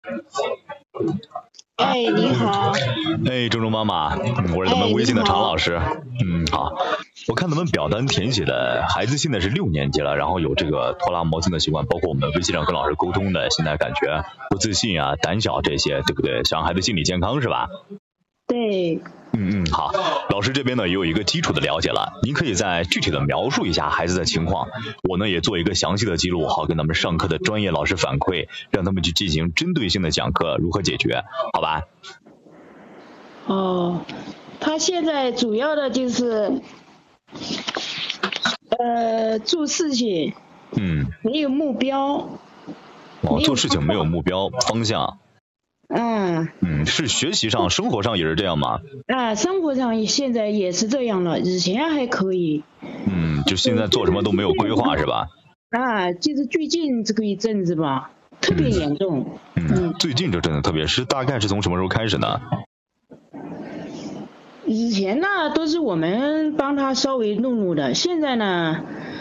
哎，你好。 哎，郑州妈妈，我是咱们微信的常老师。好。我看咱们表单填写的孩子现在是6年级了，然后有这个拖拉磨蹭的习惯，包括我们微信上跟老师沟通的，现在感觉不自信啊、胆小这些，对不对？想让孩子心理健康是吧？ 对。 好，老师这边呢也有一个基础的了解了，您可以再具体的描述一下孩子的情况，我呢也做一个详细的记录，好跟咱们上课的专业老师反馈，让他们去进行针对性的讲课，如何解决，好吧？ 他现在主要的就是做事情没有目标。 做事情没有目标方向。是学习上生活上也是这样吗？ 生活上现在也是这样了，以前还可以。 就现在做什么都没有规划是吧？ 就是最近这个一阵子吧，特别严重。 最近这阵子特别是大概是从什么时候开始呢？ 以前呢都是我们帮他稍微弄的，现在呢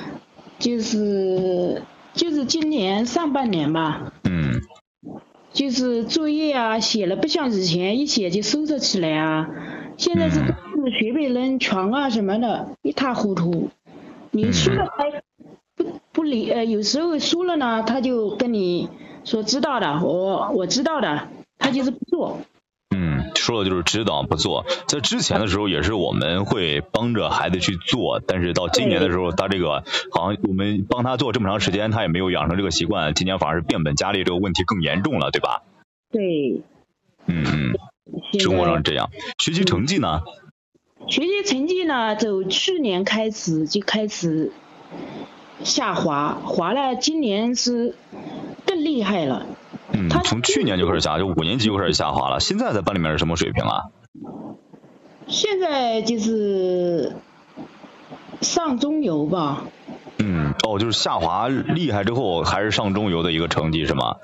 就是今年上半年吧。就是作业啊写了不像以前一写就收拾起来啊，现在是随便扔床啊什么的一塌糊涂。你说了还不理，有时候说了呢他就跟你说知道的，我知道的，他就是不做。 说的就是知道不做，在之前的时候也是我们会帮着孩子去做，但是到今年的时候他这个好像我们帮他做这么长时间他也没有养成这个习惯，今年反而是变本加厉，这个问题更严重了，对吧？ 对。 生活上这样。学习成绩呢？ 学习成绩呢从去年开始就开始下滑了，今年是更厉害了。 从去年就开始下，就5年级就开始下滑了。现在在班里面是什么水平啊？ 现在就是上中游吧。 就是下滑厉害之后还是上中游的一个成绩是吗？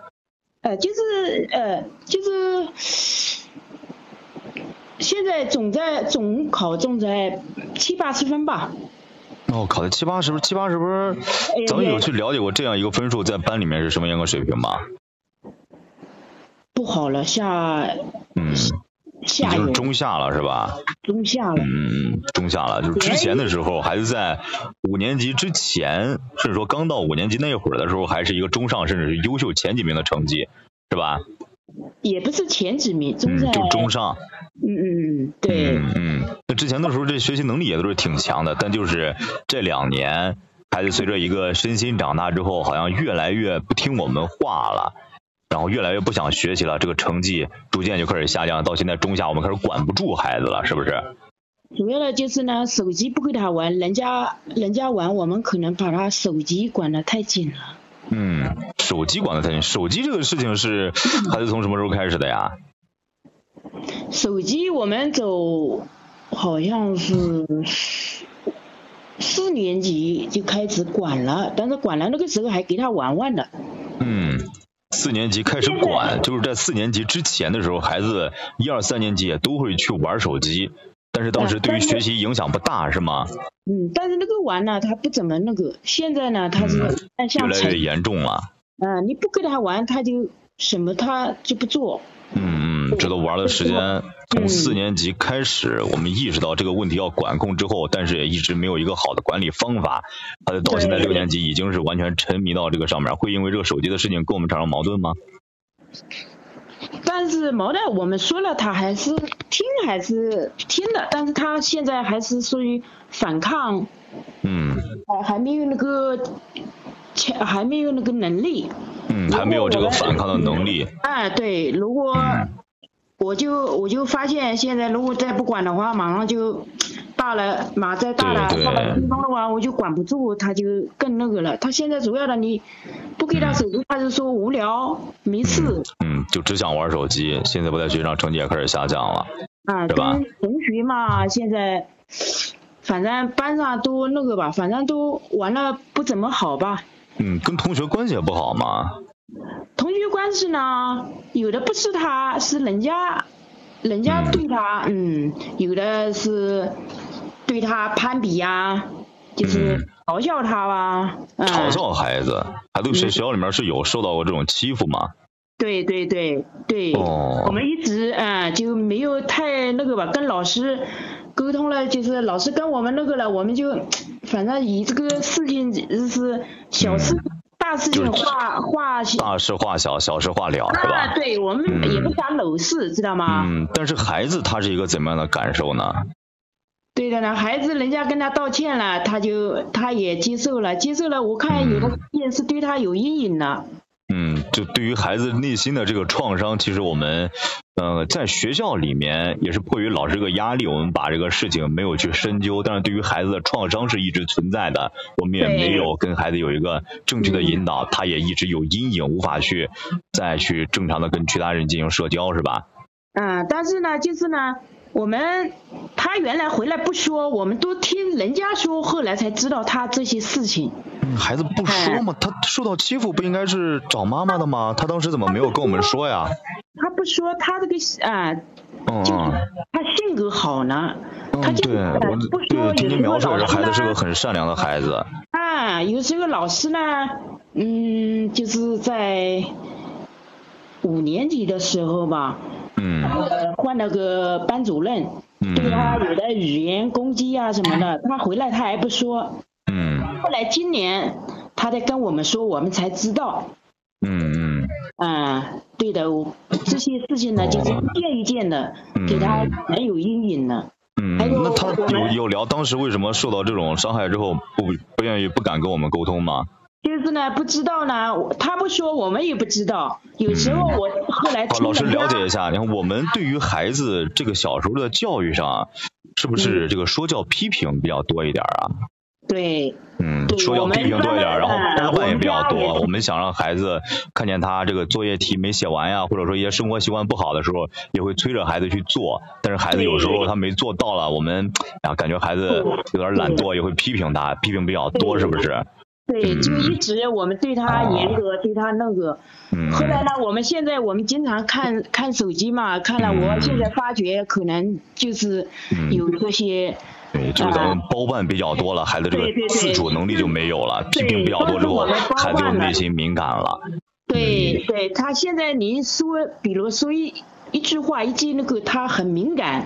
就是现在总考中在70-80分吧。 考在70-80分，70-80分，咱们有去了解过这样一个分数在班里面是什么样的水平吗？ 不好了，下就是中下了是吧？ 中下了。 中下了，就是之前的时候孩子在5年级之前，甚至说刚到5年级那会儿的时候还是一个中上甚至是优秀前几名的成绩是吧？ 也不是前几名，就中上。 对。 那之前的时候这学习能力也都是挺强的，但就是这2年孩子随着一个身心长大之后好像越来越不听我们话了，然后越来越不想学习了，这个成绩逐渐就开始下降，到现在中下我们开始管不住孩子了，是不是？ 主要的就是呢手机不给他玩，人家玩，我们可能把他手机管得太紧了。 手机管得太紧，手机这个事情是孩子从什么时候开始的呀？ 手机我们走好像是4年级就开始管了，但是管了那个时候还给他玩的。 4年级开始管，就是在4年级之前的时候孩子1、2、3年级也都会去玩手机，但是当时对于学习影响不大是吗？ 但是那个玩呢他不怎么那个，现在呢他是越来越严重了。 你不跟他玩他就什么他就不做。 直到玩的时间从4年级开始我们意识到这个问题要管控之后，但是也一直没有一个好的管理方法，他到现在6年级已经是完全沉迷到这个上面，会因为这个手机的事情跟我们产生矛盾吗？ 但是矛盾我们说了他还是听的，但是他现在还是属于反抗。还没有那个能力。 还没有这个反抗的能力。 对，如果我就发现现在如果再不管的话，马上就大了，再大了初中的话我就管不住，他就更那个了。他现在主要的你不给他手机，他就说无聊没事。 就只想玩手机，现在不在学习上成绩也开始下降了。是吧？ 跟同学嘛，现在反正班上都那个吧，反正都玩了不怎么好吧。 跟同学关系也不好吗？ 同学关系呢，有的不是他，是人家对他，有的是对他攀比呀，就是嘲笑他吧。 嘲笑孩子，孩子学校里面是有受到过这种欺负吗？ 对对对对，我们一直就没有太那个吧，跟老师沟通了，就是老师跟我们那个了，我们就反正以这个事情就是小事。大事情大事化小，小事化了，是吧？ 对，我们也不想惹事，知道吗？ 但是孩子他是一个怎么样的感受呢？ 对的呢，孩子人家跟他道歉了，他也接受了，我看有的也是对他有阴影了。 就对于孩子内心的这个创伤，其实我们在学校里面也是迫于老师这个压力，我们把这个事情没有去深究，但是对于孩子的创伤是一直存在的，我们也没有跟孩子有一个正确的引导，他也一直有阴影，无法再去正常的跟其他人进行社交，是吧？ 但是呢，就是呢，他原来回来不说，我们都听人家说，后来才知道他这些事情。 孩子不说吗？他受到欺负不应该是找妈妈的吗？他当时怎么没有跟我们说呀？ 他不说，他这个他性格好呢。 对，听您描述这孩子是个很善良的孩子。 有时候老师呢，就是在5年级的时候吧，换了个班主任，对他有的语言攻击啊什么的，他回来他还不说。后来今年他在跟我们说，我们才知道。对的，这些事情呢，就是一件一件的，给他很有阴影了。 那他有聊当时为什么受到这种伤害之后不敢跟我们沟通吗？ 就是呢，不知道呢，他不说，我们也不知道。有时候我后来老师了解一下，然后我们对于孩子这个小时候的教育上，是不是这个说教批评比较多一点啊？ 对， 说教批评多一点，然后包办也比较多。我们想让孩子看见他这个作业题没写完呀，或者说一些生活习惯不好的时候，也会催着孩子去做。但是孩子有时候他没做到了，我们感觉孩子有点懒惰，也会批评他，批评比较多，是不是？ 对，就一直我们对他严格，对他那个。后来呢，我们经常看手机嘛，看了，我现在发觉可能就是有这些。 对，就是咱们包办比较多了，孩子这个自主能力就没有了，批评比较多之后，孩子就内心敏感了。 对，他现在您说，比如说一句话一句那个，他很敏感。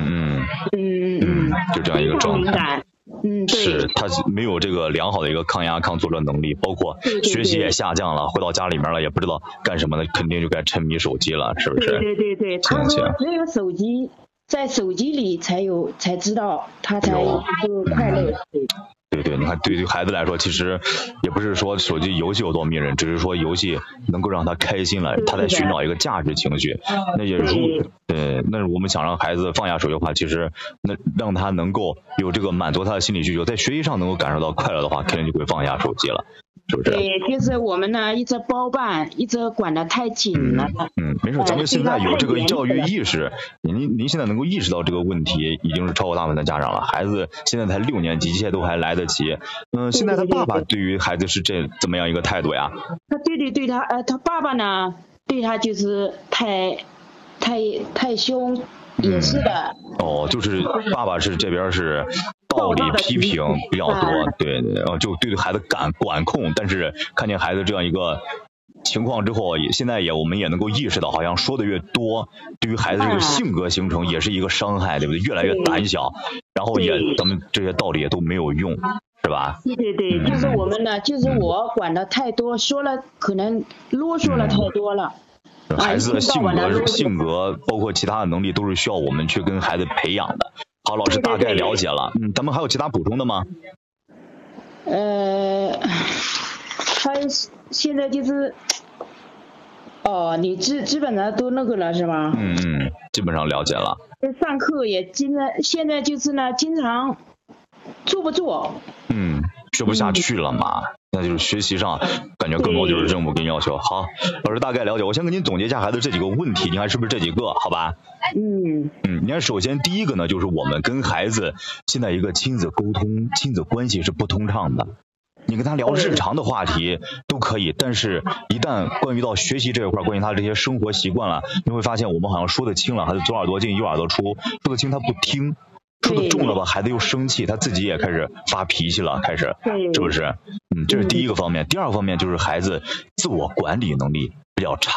就这样一个状态。 对， 是他没有这个良好的一个抗压抗挫折能力，包括学习也下降了，回到家里面了也不知道干什么的，肯定就该沉迷手机了，是不是？ 对，他说只有手机，在手机里才知道他才有快乐。 对，你看对于孩子来说，其实也不是说手机游戏有多迷人，只是说游戏能够让他开心了，他在寻找一个价值情绪。那我们想让孩子放下手机的话，其实那让他能够有这个满足他的心理需求，在学习上能够感受到快乐的话，肯定就会放下手机了。是不是？ 对，就是我们呢一直包办，一直管得太紧了。 没事，咱们现在有这个教育意识，您现在能够意识到这个问题，已经是超过大部分的家长了。孩子现在才6年级，一切都还来得及。现在他爸爸对于孩子是怎么样一个态度呀？ 对他爸爸呢，对他就是太凶，也是的。 就是爸爸是这边是道理批评比较多，对，就对孩子管控，但是看见孩子这样一个情况之后，现在我们也能够意识到，好像说的越多，对于孩子这个性格形成也是一个伤害，对不对？越来越胆小，然后咱们这些道理也都没有用，是吧？ 对，就是我们呢，就是我管的太多，说了可能啰嗦了太多了。 孩子的性格包括其他的能力都是需要我们去跟孩子培养的。好，老师大概了解了。咱们还有其他补充的吗？ 他现在就是你基本上都那个了是吧？ 基本上了解了。 上课也现在就是呢，经常做不做？ 学不下去了嘛，那就是学习上感觉更多就是任务跟要求。好，老师大概了解，我先给您总结一下孩子这几个问题，你看是不是这几个？好吧？你看，首先第一个呢，就是我们跟孩子现在一个亲子沟通、亲子关系是不通畅的。你跟他聊日常的话题都可以，但是一旦关于到学习这一块，关于他这些生活习惯了，你会发现我们好像说得轻了，孩子左耳朵进右耳朵出，说得轻他不听。说的重了吧，孩子又生气，他自己也开始发脾气了，是不是？这是第一个方面。第二个方面就是孩子自我管理能力比较差，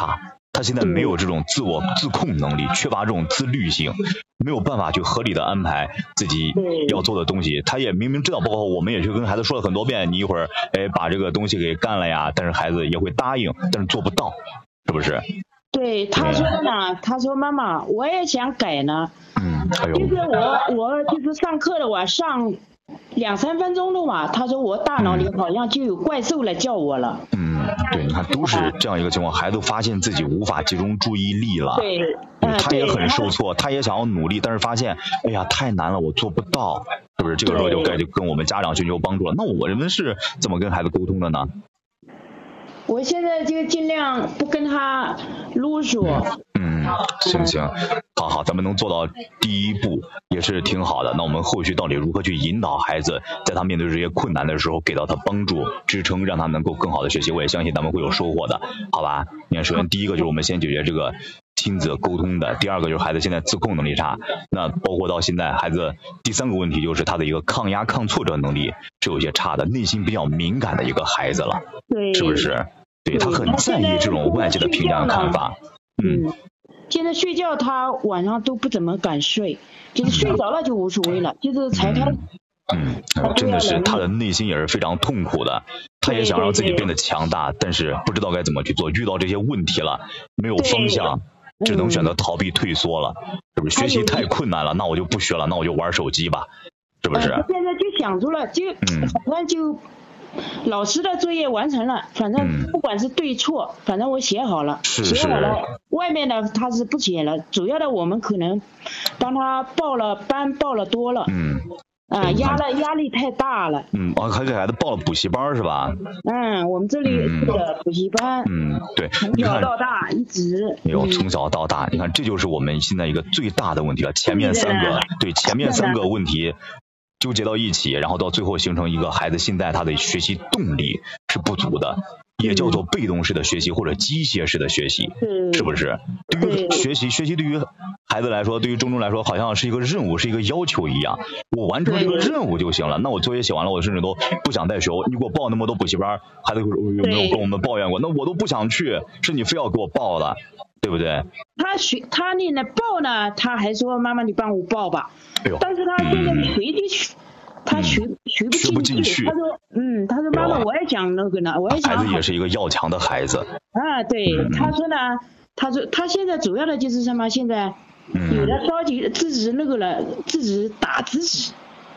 他现在没有这种自我自控能力，缺乏这种自律性，没有办法去合理的安排自己要做的东西。他也明明知道，包括我们也去跟孩子说了很多遍，你一会儿把这个东西给干了呀，但是孩子也会答应，但是做不到，是不是？ 对，他说呢，他说妈妈，我也想改呢。就是我就是上课的话，上2-3分钟的话，他说我大脑里好像就有怪兽来叫我了。 对，你看都是这样一个情况，孩子发现自己无法集中注意力了， 对， 他也很受挫，他也想要努力，但是发现哎呀太难了，我做不到，是不是？这个时候就该跟我们家长寻求帮助了。那我们是怎么跟孩子沟通的呢？ 我现在就尽量不跟他啰嗦。 行，好，咱们能做到第一步也是挺好的。那我们后续到底如何去引导孩子，在他面对这些困难的时候，给到他帮助、支撑，让他能够更好的学习？我也相信咱们会有收获的，好吧？你看，首先第一个就是我们先解决这个亲子沟通的，第二个就是孩子现在自控能力差，那包括到现在孩子第三个问题就是他的一个抗压抗挫折能力是有些差的，内心比较敏感的一个孩子了，是不是？对，他很在意这种外界的评价和看法。 现在睡觉他晚上都不怎么敢睡，就是睡着了就无所谓了，就是才开。 真的是他的内心也是非常痛苦的，他也想让自己变得强大，但是不知道该怎么去做，遇到这些问题了没有方向，只能选择逃避退缩了，是不是？学习太困难了，那我就不学了，那我就玩手机吧，是不是？ 现在就想出了，反正就老师的作业完成了，反正不管是对错，反正我写好了，写好了，外面的他是不写了，主要的我们可能帮他报了班，报了多了，压力太大了。 还给孩子报了补习班是吧？ 我们这里的补习班， 对， 从小到大一直。 从小到大，你看这就是我们现在一个最大的问题了。前面三个问题纠结到一起，然后到最后形成一个孩子现在他的学习动力是不足的，也叫做被动式的学习或者机械式的学习，是不是？对于学习对于孩子来说，对于中来说，好像是一个任务，是一个要求一样，我完成这个任务就行了。那我作业写完了，我甚至都不想再学。你给我报那么多补习班，孩子有没有跟我们抱怨过？那我都不想去，是你非要给我报的，对不对？ 他那报呢，他还说妈妈你帮我报吧，但是他现在随地去。他学不进去，他说妈妈我也想那个呢，我也想。 孩子也是一个要强的孩子。 对，他说呢，他说他现在主要的就是什么？现在有的着急自己那个了，自己打自己。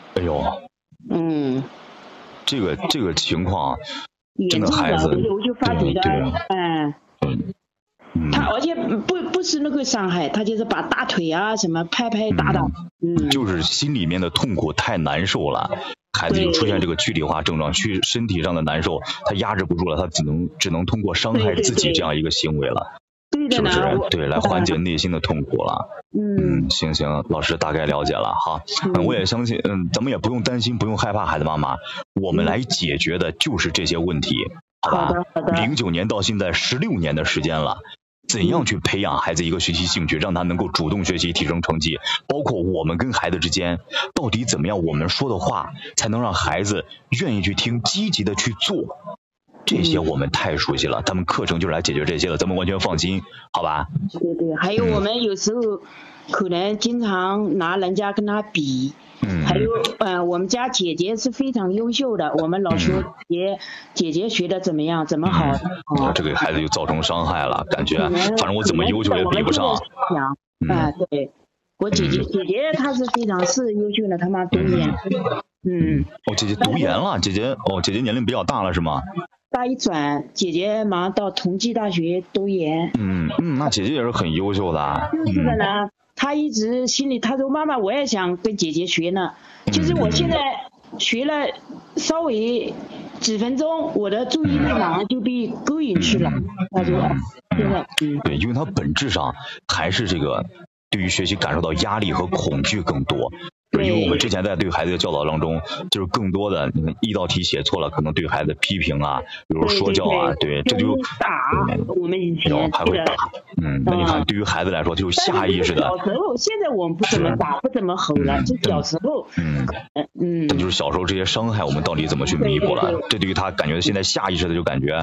这个情况，真的孩子， 我就发觉的，他而且不是那个伤害，他就是把大腿啊什么拍打打， 就是心里面的痛苦太难受了，孩子就出现这个躯体化症状，身体上的难受，他压制不住了，他只能通过伤害自己这样一个行为了，是不是？对，来缓解内心的痛苦了。行，老师大概了解了哈。我也相信，咱们也不用担心，不用害怕，孩子妈妈，我们来解决的就是这些问题，好吧？09年到现在16年的时间了。怎样去培养孩子一个学习兴趣，让他能够主动学习提升成绩，包括我们跟孩子之间到底怎么样，我们说的话才能让孩子愿意去听，积极的去做，这些我们太熟悉了，咱们课程就是来解决这些的，咱们完全放心，好吧？ 对，还有我们有时候可能经常拿人家跟他比，还有我们家姐姐是非常优秀的，我们老说姐姐学的怎么样，怎么好， 这给孩子就造成伤害了，感觉反正我怎么优秀也比不上。 对，我姐姐她是非常优秀的，她妈读研。 姐姐读研了，姐姐年龄比较大了是吗？ 大一转，姐姐马上到同济大学读研。 那姐姐也是很优秀的。 是的呢。他一直心里，他说妈妈我也想跟姐姐学呢，就是我现在学了稍微几分钟，我的注意力马上就被勾引去了。他说现在对，因为他本质上还是这个对于学习感受到压力和恐惧更多。因为我们之前在对孩子的教导当中，就是更多的一道题写错了，可能对孩子批评啊，比如说教啊，对，这就打我们以前还会打，那你看对于孩子来说就是下意识的。 小时候，现在我们不怎么打，不怎么吼了，就小时候， 这就是小时候这些伤害，我们到底怎么去弥补了？这对于他感觉现在下意识的就感觉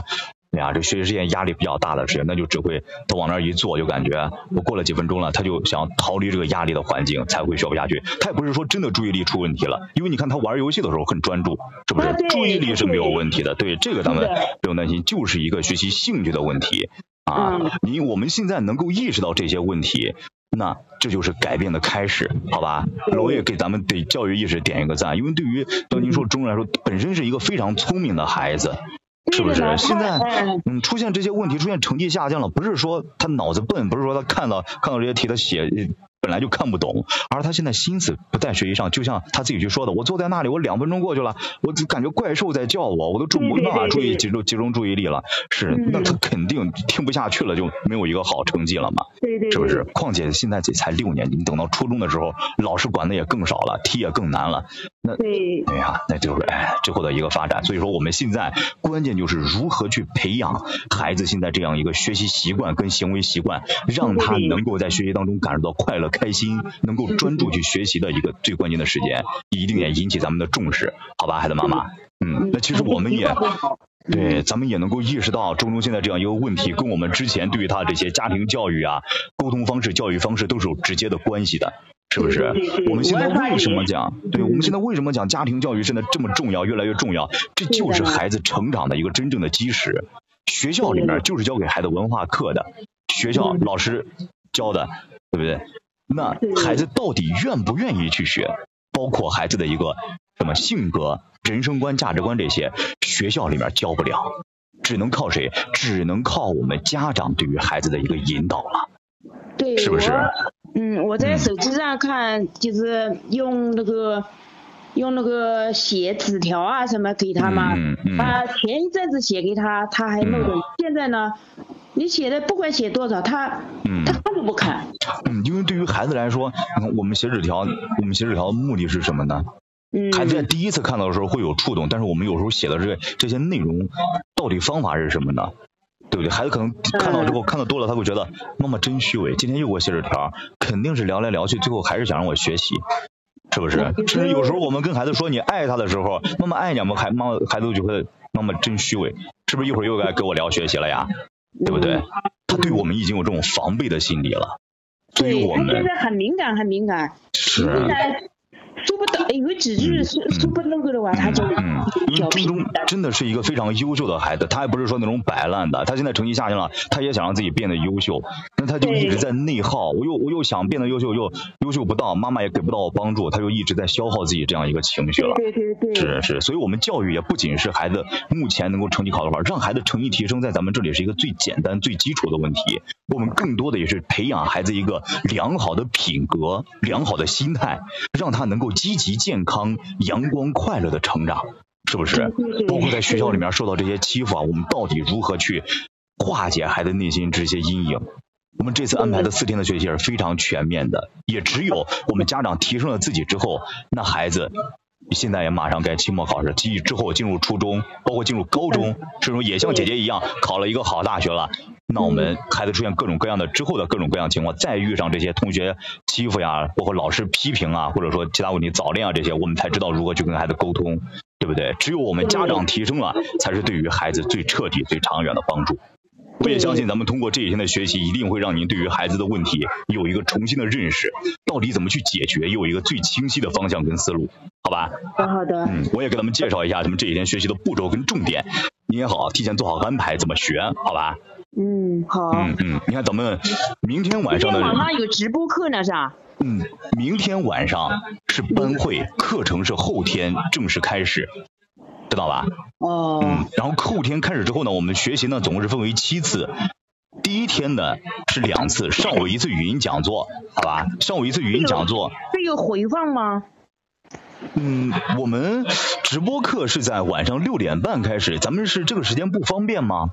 哎呀，这学习时间压力比较大的时间，那就只会他往那儿一坐，就感觉我过了几分钟了，他就想逃离这个压力的环境，才会学不下去。他也不是说真的注意力出问题了，因为你看他玩游戏的时候很专注，是不是？注意力是没有问题的，对这个咱们不用担心，就是一个学习兴趣的问题啊。我们现在能够意识到这些问题，那这就是改变的开始，好吧？我也给咱们对教育意识点一个赞，因为对于您说中人来说，本身是一个非常聪明的孩子。是不是现在出现这些问题，出现成绩下降了，不是说他脑子笨，不是说他看到这些题他写本来就看不懂，而他现在心思不在学习上，就像他自己去说的，我坐在那里，我2分钟过去了，我就感觉怪兽在叫我都没办法集中注意力了，是，那他肯定听不下去了，就没有一个好成绩了嘛，是不是？况且现在才6年级，你等到初中的时候，老师管的也更少了，题也更难了，那对呀，那就是之后的一个发展。所以说我们现在关键就是如何去培养孩子现在这样一个学习习惯跟行为习惯，让他能够在学习当中感受到快乐开心，能够专注去学习的一个最关键的时间，一定也引起咱们的重视，好吧，孩子妈妈。那其实我们也对，咱们也能够意识到中现在这样一个问题，跟我们之前对于他这些家庭教育啊、沟通方式、教育方式都是有直接的关系的。是不是？我们现在为什么讲？对，我们现在为什么讲家庭教育现在这么重要，越来越重要？这就是孩子成长的一个真正的基石。学校里面就是教给孩子文化课的，学校老师教的，对不对？那孩子到底愿不愿意去学？包括孩子的一个什么性格、人生观、价值观这些，学校里面教不了，只能靠谁？只能靠我们家长对于孩子的一个引导了。 对， 是不是？ 我在手机上看，就是用那个写纸条啊什么给他嘛，前一阵子写给他，他还弄懂，现在呢，你写的不管写多少，他看都不看。 因为对于孩子来说，我们写纸条的目的是什么呢？孩子在第一次看到的时候会有触动，但是我们有时候写的这些内容，到底方法是什么呢？对不对？孩子可能看到之后，看到多了，他会觉得妈妈真虚伪，今天又给我写纸条，肯定是聊来聊去，最后还是想让我学习，是不是？甚至有时候我们跟孩子说你爱他的时候，妈妈爱你吗？孩子就觉得妈妈真虚伪，是不是一会儿又该跟我聊学习了呀？对不对？他对我们已经有这种防备的心理了，所以我们现在很敏感， 是。 说不到，有几句说不那个的话，他就因为中中真的是一个非常优秀的孩子，他还不是说那种摆烂的，他现在成绩下降了，他也想让自己变得优秀，那他就一直在内耗，我又想变得优秀，又优秀不到，妈妈也给不到我帮助，他就一直在消耗自己这样一个情绪了。对，是，所以我们教育也不仅是孩子目前能够成绩考得好，让孩子成绩提升，在咱们这里是一个最简单最基础的问题，我们更多的也是培养孩子一个良好的品格、良好的心态，让他能够积极健康、阳光快乐的成长，是不是？包括在学校里面受到这些欺负啊，我们到底如何去化解孩子内心这些阴影？我们这次安排的4天的学习是非常全面的，也只有我们家长提升了自己之后，那孩子现在也马上该期末考试，之后进入初中，包括进入高中，甚至也像姐姐一样考了一个好大学了。那我们孩子出现各种各样的之后的各种各样情况，再遇上这些同学欺负呀，包括老师批评啊，或者说其他问题早恋啊这些，我们才知道如何去跟孩子沟通，对不对？只有我们家长提升了，才是对于孩子最彻底、最长远的帮助。我也相信咱们通过这几天的学习，一定会让您对于孩子的问题有一个重新的认识，到底怎么去解决，有一个最清晰的方向跟思路，好吧？ 好的。 我也给咱们介绍一下咱们这几天学习的步骤跟重点，你也好提前做好安排，怎么学，好吧？ 好。 你看咱们明天晚上网上有直播课呢，是吧？ 明天晚上是班会，课程是后天正式开始，知道吧？然后后天开始之后呢，我们学习呢总共是分为7次。第一天呢是2次，上午1次语音讲座，好吧？上午1次语音讲座。 这有回放吗？ 我们直播课是在晚上6点半开始，咱们是这个时间不方便吗？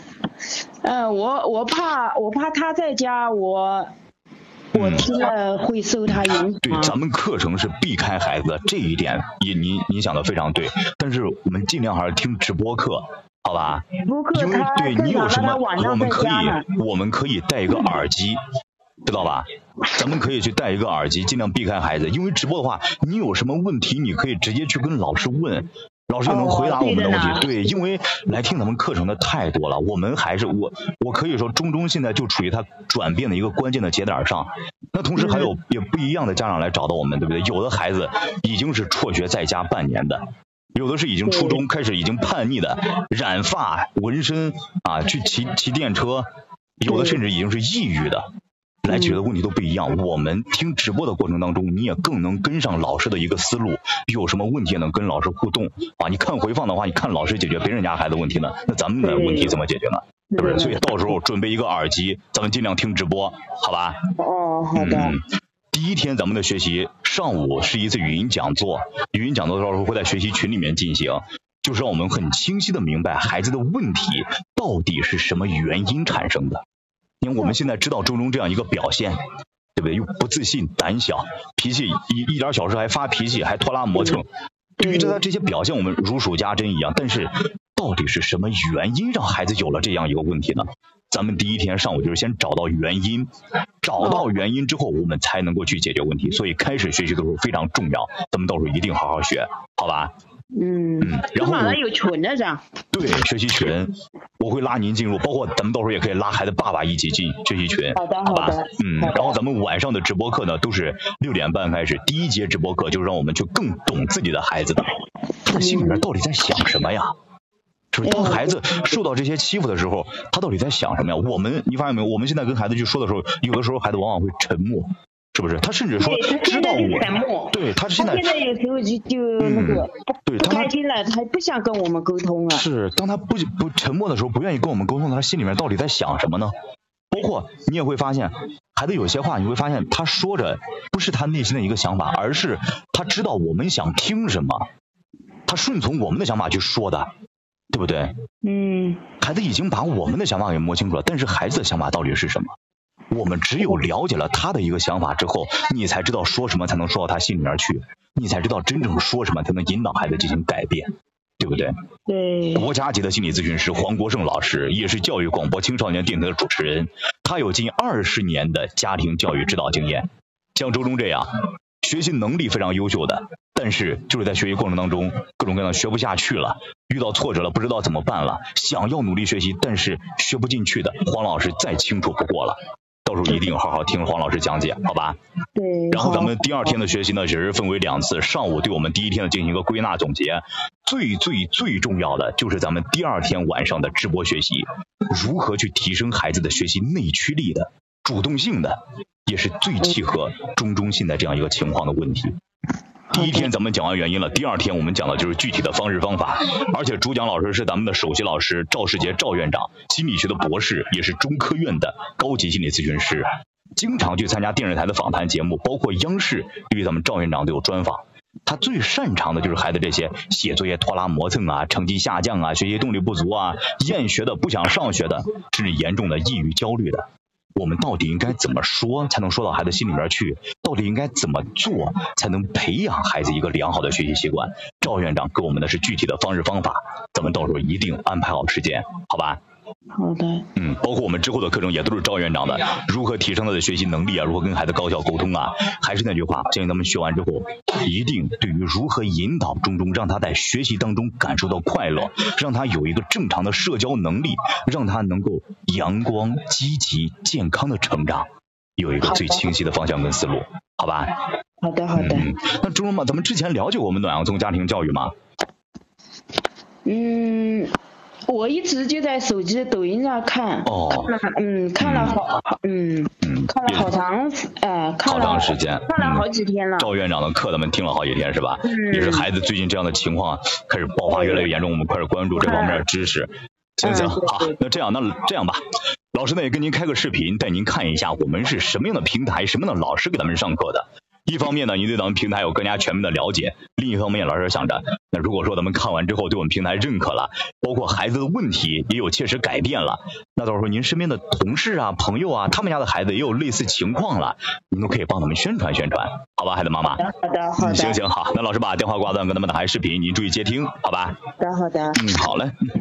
我怕他在家，我听了会受他影响。 对，咱们课程是避开孩子的，这一点你想的非常对，但是我们尽量还是听直播课，好吧？因为对你有什么，我们可以带一个耳机，知道吧？咱们可以去带一个耳机，尽量避开孩子，因为直播的话，你有什么问题你可以直接去跟老师问， 老师也能回答我们的问题。对，因为来听咱们课程的太多了，我们还是我可以说中中现在就处于它转变的一个关键的节点上。那同时还有也不一样的家长来找到我们，对不对？有的孩子已经是辍学在家半年的，有的是已经初中开始已经叛逆的，染发纹身啊，去骑电车，有的甚至已经是抑郁的。来解决的问题都不一样。我们听直播的过程当中，你也更能跟上老师的一个思路，有什么问题也能跟老师互动啊。你看回放的话，你看老师解决别人家孩子问题呢，那咱们的问题怎么解决呢？是不是？所以到时候准备一个耳机，咱们尽量听直播，好吧？ 哦，好的。 第一天咱们的学习上午是一次语音讲座，语音讲座的时候会在学习群里面进行，就是让我们很清晰的明白孩子的问题到底是什么原因产生的。因为我们现在知道中中这样一个表现，对不对？又不自信、胆小，脾气一点小事还发脾气，还拖拉磨蹭。对于这些表现，我们如数家珍一样。但是，到底是什么原因让孩子有了这样一个问题呢？咱们第一天上午就是先找到原因，找到原因之后，我们才能够去解决问题。所以开始学习的时候非常重要，咱们到时候一定好好学，好吧？然后马上有群的是吧？ 对，学习群我会拉您进入，包括咱们到时候也可以拉孩子爸爸一起进学习群， 好的， 好吧？然后咱们晚上的直播课呢，都是6点半开始，第一节直播课就是让我们去更懂自己的孩子的，他的心里面到底在想什么呀？是不是？当孩子受到这些欺负的时候，他到底在想什么呀？你发现没有？我们现在跟孩子去说的时候，有的时候孩子往往会沉默。是不是？他甚至说知道我，对他现在有时候就那个不开心了，他不想跟我们沟通了。 是，当他不沉默的时候，不愿意跟我们沟通，他心里面到底在想什么呢？包括你也会发现，孩子有些话你会发现他说着不是他内心的一个想法，而是他知道我们想听什么，他顺从我们的想法去说的，对不对？孩子已经把我们的想法给摸清楚了，但是孩子的想法到底是什么？我们只有了解了他的一个想法之后，你才知道说什么才能说到他心里面去，你才知道真正说什么才能引导孩子进行改变，对不对？ 对。 国家级的心理咨询师黄国胜老师也是教育广播青少年电台的主持人，他有近20年的家庭教育指导经验。像周中这样学习能力非常优秀的，但是就是在学习过程当中各种各样的学不下去了，遇到挫折了，不知道怎么办了，想要努力学习但是学不进去的，黄老师再清楚不过了。到时候一定好好听黄老师讲解，好吧？ 对。 然后咱们第二天的学习呢，只是分为2次，上午对我们第一天的进行一个归纳总结，最重要的就是咱们第2天晚上的直播学习，如何去提升孩子的学习内驱力的、主动性的，也是最契合中现在这样一个情况的问题。第一天咱们讲完原因了，第2天我们讲的就是具体的方式方法，而且主讲老师是咱们的首席老师赵世杰赵院长，心理学的博士，也是中科院的高级心理咨询师，经常去参加电视台的访谈节目，包括央视对于咱们赵院长都有专访。他最擅长的就是孩子这些写作业拖拉磨蹭啊，成绩下降啊，学习动力不足啊，厌学的，不想上学的，甚至严重的抑郁焦虑的。我们到底应该怎么说才能说到孩子心里边去？到底应该怎么做才能培养孩子一个良好的学习习惯？赵院长给我们的是具体的方式方法，咱们到时候一定安排好时间，好吧？ 好的。 包括我们之后的课程也都是赵院长的，如何提升他的学习能力啊，如何跟孩子高效沟通啊。还是那句话，相信咱们学完之后，一定对于如何引导中让他在学习当中感受到快乐，让他有一个正常的社交能力，让他能够阳光、积极、健康的成长，有一个最清晰的方向跟思路，好吧？ 好的。 那中咱们之前了解过我们暖阳宗家庭教育吗？ 我一直就在手机抖音上看，看了好长时间，看了好几天了。 赵院长的课咱们听了好几天是吧？也是孩子最近这样的情况开始爆发越来越严重，我们开始关注这方面的知识。行，好，那这样吧，老师呢也跟您开个视频，带您看一下我们是什么样的平台，什么样的老师给咱们上课的。一方面呢，您对咱们平台有更加全面的了解；另一方面，老师想着，那如果说咱们看完之后对我们平台认可了，包括孩子的问题也有切实改变了，那到时候您身边的同事啊、朋友啊，他们家的孩子也有类似情况了，您都可以帮他们宣传，好吧，孩子妈妈？ 好的。 行，好，那老师把电话挂断，跟他们打开视频，您注意接听，好吧？ 好的。 好嘞。